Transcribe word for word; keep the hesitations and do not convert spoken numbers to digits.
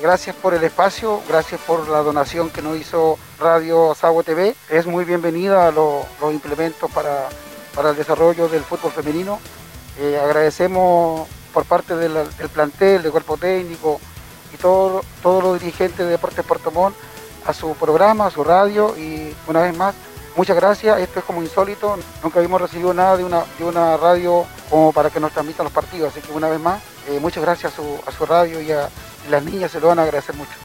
gracias por el espacio, gracias por la donación que nos hizo Radio Sago T V. Es muy bienvenida a lo, los implementos para, para el desarrollo del fútbol femenino. Eh, agradecemos por parte del, del plantel, del cuerpo técnico y todo, todos los dirigentes de Deportes Puerto Montt a su programa, a su radio, y una vez más, muchas gracias. Esto es como insólito, nunca habíamos recibido nada de una, de una radio como para que nos transmitan los partidos, así que una vez más, eh, muchas gracias a su, a su radio y a y las niñas se lo van a agradecer mucho.